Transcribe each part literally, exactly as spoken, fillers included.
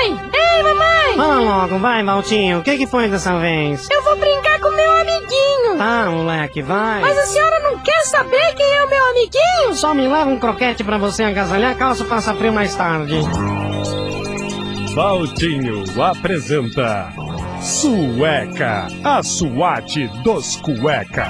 Papai! Ei, mamãe! Fala logo, vai, Valtinho. O que que foi dessa vez? Eu vou brincar com meu amiguinho. Tá, moleque, vai. Mas a senhora não quer saber quem é o meu amiguinho? Só me leva um croquete pra você agasalhar, caso faça frio mais tarde. Valtinho apresenta Sueca, a SWAT dos cueca.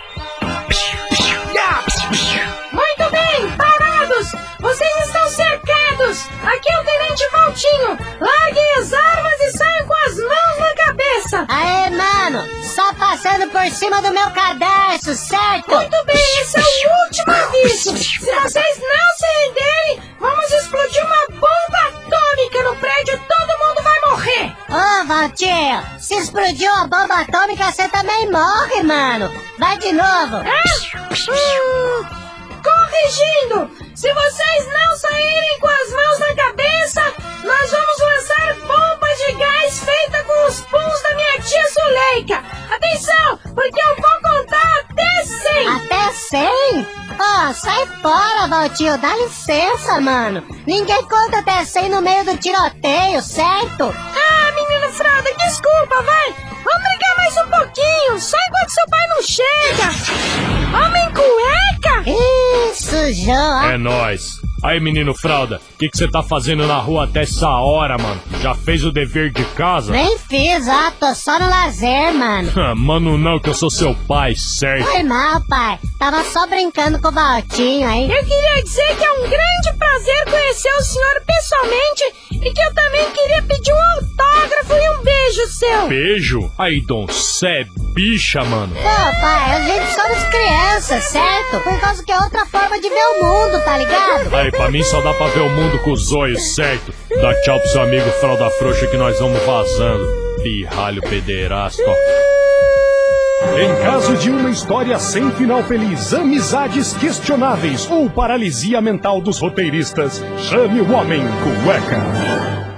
Muito bem, parados! Vocês estão cercados! Aqui é o Tenente Valtinho! Larguem as armas e saiam com as mãos na cabeça! Aê, mano! Só passando por cima do meu cadarço, certo? Muito bem, esse é o último aviso! Se vocês não se renderem, vamos explodir uma bomba atômica no prédio, todo mundo vai morrer! Ô, Valtinho, se explodiu a bomba atômica, você também morre, mano! Vai de novo! Ah? Hum, corrigindo! Se vocês não saírem com as mãos na cabeça, nós vamos lançar bombas de gás feitas com os puns da minha tia Zuleika! Atenção, porque eu vou contar até cem! Até cem? Ó, oh, sai fora, Valtinho, dá licença, mano! Ninguém conta até cem no meio do tiroteio, certo? Ah, menino Fralda, desculpa, vai! Vamos brigar mais um pouquinho, só enquanto seu pai não chega! Homem cueca! Isso, João! É nóis! Aí, menino Fralda, o que você tá fazendo na rua até essa hora, mano? Já fez o dever de casa? Nem fiz, ó, tô só no lazer, mano. Mano, não, que eu sou seu pai, certo? Foi mal, pai. Tava só brincando com o Valtinho aí. Eu queria dizer que é um grande prazer conhecer o senhor pessoalmente e que eu também queria pedir um autógrafo e um beijo seu. Beijo? Aí, Dom, cê é bicha, mano. Pô, pai, a gente somos crianças, certo? Por causa que é outra forma de ver o mundo, tá ligado? Aí, pra mim só dá pra ver o mundo com os olhos, certo? Dá tchau pro seu amigo Fralda Frouxa que nós vamos vazando. Pirralho pederasta, ó. Em caso de uma história sem final feliz, amizades questionáveis ou paralisia mental dos roteiristas, chame o Homem Cueca.